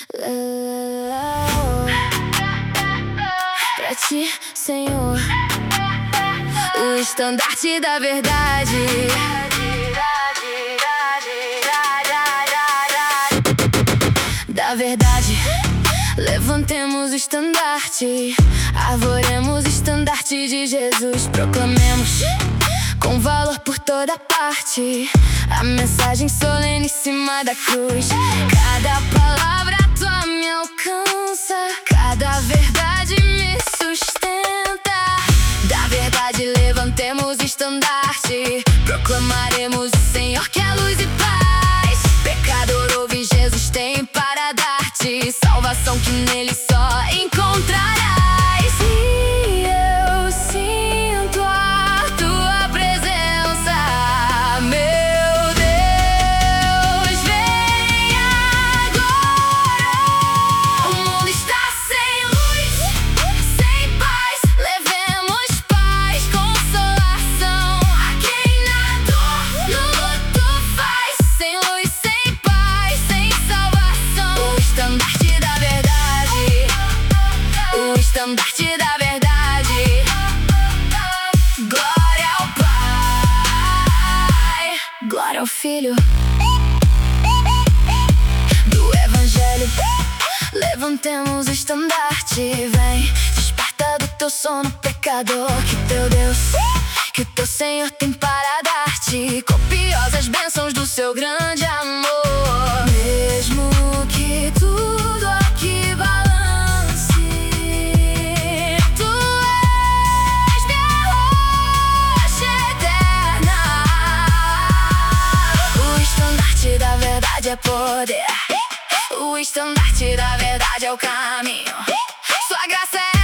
Pra ti, Senhor, o estandarte da verdade. Da verdade, levantemos o estandarte, arvoremos o estandarte de Jesus. Proclamemos com valor por toda parte a mensagem soleníssima da cruz. Cada palavra tua me alcança, cada verdade me sustenta. Da verdade levantemos o estandarte, proclamaremos o Senhor que é luz e paz. Pecador, ouve, Jesus tem para dar-te salvação que nele só encontrarás. E eu sinto a tua presença, meu Deus, vem agora. O mundo está sem luz, sem paz, levemos paz, consolação a quem na dor, no luto faz. Sem luz, sem paz, sem salvação. O estandarte da verdade, o estandarte da verdade. Glória ao Pai, glória ao Filho, do Evangelho. Levantemos o estandarte, vem, desperta do teu sono, pecador. Que teu Deus, que o teu Senhor tem para dar-te copiosas bênçãos do seu grande amor. Mesmo que tudo aqui balance, tu és minha rocha eterna. O estandarte da verdade é poder, o estandarte da verdade é o caminho. Sua graça é